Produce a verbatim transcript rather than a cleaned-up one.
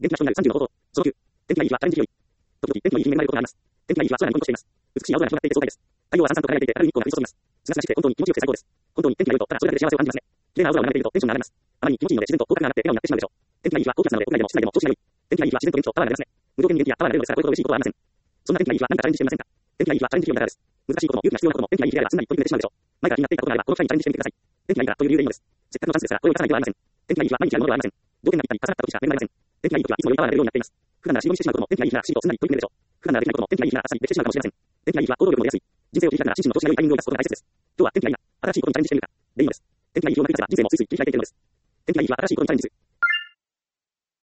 元気な人になるさんじゅうの方法。そのきゅう。天気がいい日はチャレンジ日和。時々天気がいい日に恵まれることがあります。天気がいい日は空にゴニゴニとしています。美しい青空が広がっていて爽快です。太陽はさんさんと輝いていて明るい日光が降り注ぎます。すがすがして本当に気持ちよくて最高です。本当に天気が良いとただそれだけで幸せを感じますね。綺麗な青空を眺めているとテンションが上がります。あまりに気持ちいいので自然と口角が上がって笑顔になってしまうでしょう。天気がいい日は高気圧なので屋外でも室内でも調子が良い。天気がいい日は自然と元気とパワーが出ますね。無条件に元気やパワーが出るのですからこういうこと嬉しいことはありません。そんな天気がいい日は何かチャレンジしてみませんか。天気がいい日はチャレンジ日和ながらです。難しいことも勇気が必要なことも天気がいい日であればすんなり取り組めてしまうでしょう。前から気になっていたことがあればこの機会にチャレンジしてみてください。天気がいいからという理由でいいのです。せっかくのチャンスですからこれを生かさない手はありません。天気がいい日は毎日やるものではありません。条件がぴったり重なった時しか恵まれません。天気がいい時はいつも良いパワーが出るようになっています。普段なら尻込みしてしまうことも天気がいい日ならしりとすんなり取り組めるでしょう。普段ならできないことも天気がいい日ならあっさりできてしまうかもしれません。天気がいい日は行動力も出やすい。人生を切り開くなら心身の調子が良いタイミングを出すことが大切です。今日は天気がいいな。新しいことにチャレンジしてみるか。でいいのです。天気がいい日を満たせば人生もついつい切り開いていけるのです。天気がいい日は新しいことにチャレンジする。